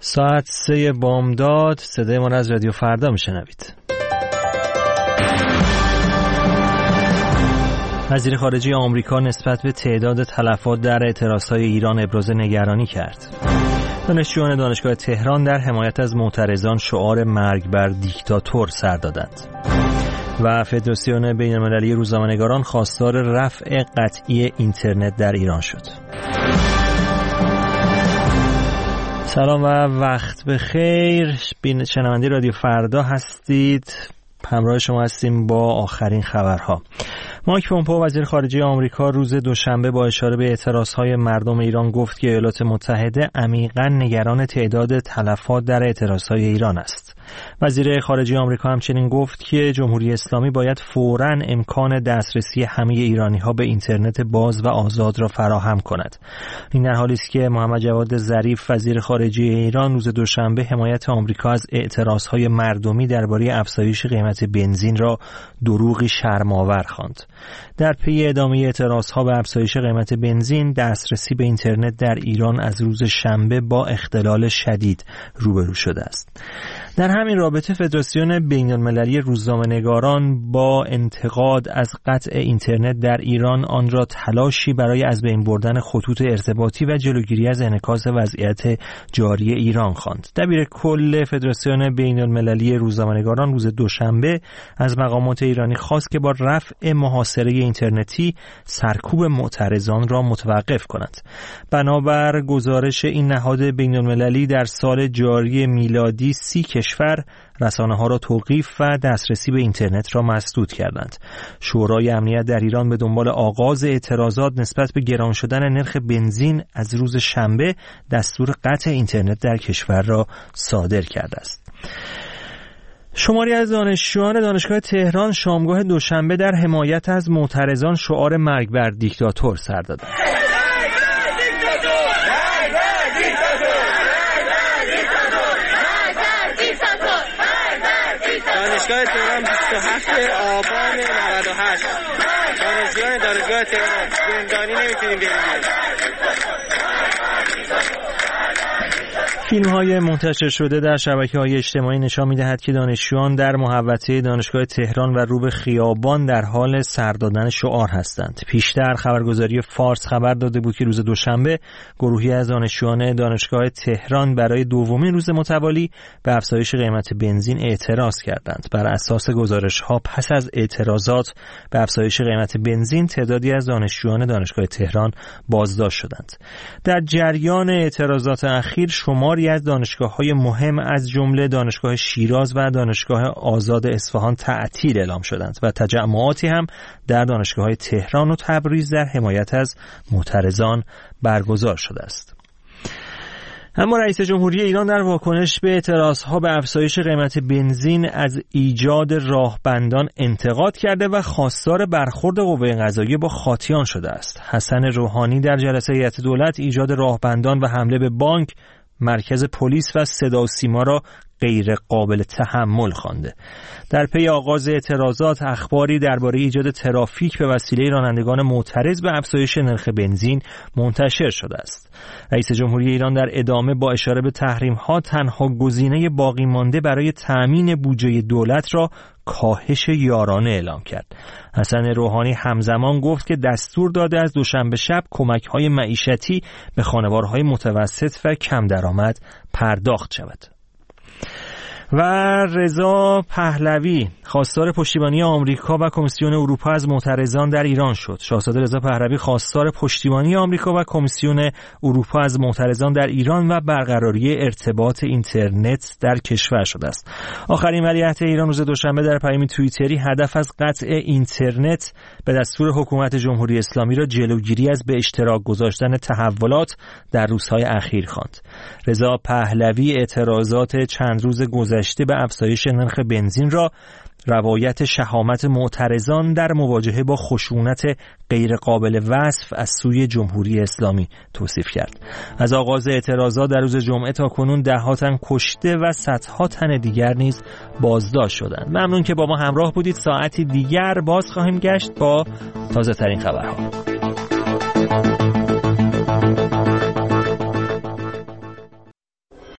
ساعت 3 بامداد صدای ما از رادیو فردا میشنوید. وزیر خارجه آمریکا نسبت به تعداد تلفات در اعتراضهای ایران ابراز نگرانی کرد. دانشجویان دانشگاه تهران در حمایت از معترضان شعار مرگ بر دیکتاتور سر دادند. و فدراسیون بین‌المللی روزنامه‌نگاران خواستار رفع قطعی اینترنت در ایران شد. سلام و وقت بخیر. شنونده رادیو فردا هستید. همراه شما هستیم با آخرین خبرها. مایک پومپئو وزیر خارجه آمریکا روز دوشنبه با اشاره به اعتراضهای مردم ایران گفت که ایالات متحده عمیقاً نگران تعداد تلفات در اعتراضهای ایران است. وزیر خارجه آمریکا همچنین گفت که جمهوری اسلامی باید فوراً امکان دسترسی همه ایرانی‌ها به اینترنت باز و آزاد را فراهم کند. این در حالی است که محمد جواد ظریف وزیر خارجه ایران روز دوشنبه حمایت آمریکا از اعتراضهای مردمی درباره افزایش قیمت بنزین را دروغی شرم‌آور خواند. در پی ادامه اعتراضها به افزایش قیمت بنزین، دسترسی به اینترنت در ایران از روز شنبه با اختلال شدید روبرو شده است. در همین رابطه فدراسیون بین‌المللی روزنامه‌نگاران با انتقاد از قطع اینترنت در ایران آن را تلاشی برای از بین بردن خطوط ارتباطی و جلوگیری از انعکاس وضعیت جاری ایران خواند. دبیر کل فدراسیون بین‌المللی روزنامه‌نگاران روز دوشنبه از مقامات ایرانی خواست که با رفع محاصره اینترنتی سرکوب معترضان را متوقف کند. بنابر گزارش این نهاد بین‌المللی در سال جاری میلادی 30 کشور رسانه‌ها را توقیف و دسترسی به اینترنت را مسدود کردند. شورای امنیت در ایران به دنبال آغاز اعتراضات نسبت به گران شدن نرخ بنزین از روز شنبه دستور قطع اینترنت در کشور را صادر کرده است. شماری از دانشجویان دانشگاه تهران شامگاه دوشنبه در حمایت از معترضان شعار مرگ بر دیکتاتور سر دادند. دانشگاه تهران 27 آبان 98 دانشگاه تهران زندانی نمیتونیم بریم. فیلم‌های منتشر شده در شبکه‌های اجتماعی نشان می‌دهد که دانشجویان در محوطه دانشگاه تهران و رو به خیابان در حال سر دادن شعار هستند. پیشتر خبرگزاری فارس خبر داده بود که روز دوشنبه گروهی از دانشجویان دانشگاه تهران برای دومین روز متوالی به افزایش قیمت بنزین اعتراض کردند. بر اساس گزارش‌ها پس از اعتراضات به افزایش قیمت بنزین تعدادی از دانشجویان دانشگاه تهران بازداشت شدند. در جریان اعتراضات اخیر شماری از دانشگاه‌های مهم از جمله دانشگاه شیراز و دانشگاه آزاد اصفهان تعطیل اعلام شدند و تجمعاتی هم در دانشگاه‌های تهران و تبریز در حمایت از معترضان برگزار شده است. اما رئیس جمهوری ایران در واکنش به اعتراضها به افزایش قیمت بنزین از ایجاد راهبندان انتقاد کرده و خواستار برخورد قوه قضاییه با خاطیان شده است. حسن روحانی در جلسه هیئت دولت ایجاد راهبندان و حمله به بانک، مرکز پلیس و صدا و سیما را غیر قابل تحمل خوانده. در پی آغاز اعتراضات اخباری درباره ایجاد ترافیک به وسیله رانندگان معترض به افزایش نرخ بنزین منتشر شده است. رئیس جمهوری ایران در ادامه با اشاره به تحریم‌ها تنها گزینه باقی مانده برای تأمین بودجه دولت را کاهش یارانه اعلام کرد. حسن روحانی همزمان گفت که دستور داده از دوشنبه شب کمک‌های معیشتی به خانوارهای متوسط و کم درآمد پرداخت شود. و رضا پهلوی خواستار پشتیبانی آمریکا و کمیسیون اروپا از معترضان در ایران شد. شاهزاده رضا پهلوی خواستار پشتیبانی آمریکا و کمیسیون اروپا از معترضان در ایران و برقراری ارتباط اینترنت در کشور شده است. آخرین ولیعهد ایران روز دوشنبه در پیام توییتری هدف از قطع اینترنت به دستور حکومت جمهوری اسلامی را جلوگیری از به اشتراک گذاشتن تحولات در روزهای اخیر خواند. رضا پهلوی اعتراضات چند روز گذشته به افزایش نرخ بنزین را روایت شهامت معترضان در مواجهه با خشونت غیر قابل وصف از سوی جمهوری اسلامی توصیف کرد. از آغاز اعتراضات در روز جمعه تا کنون ده‌ها تن کشته و صدها تن دیگر نیز بازداشت شدند. ممنون که با ما همراه بودید. ساعتی دیگر باز خواهیم گشت با تازه ترین خبرها.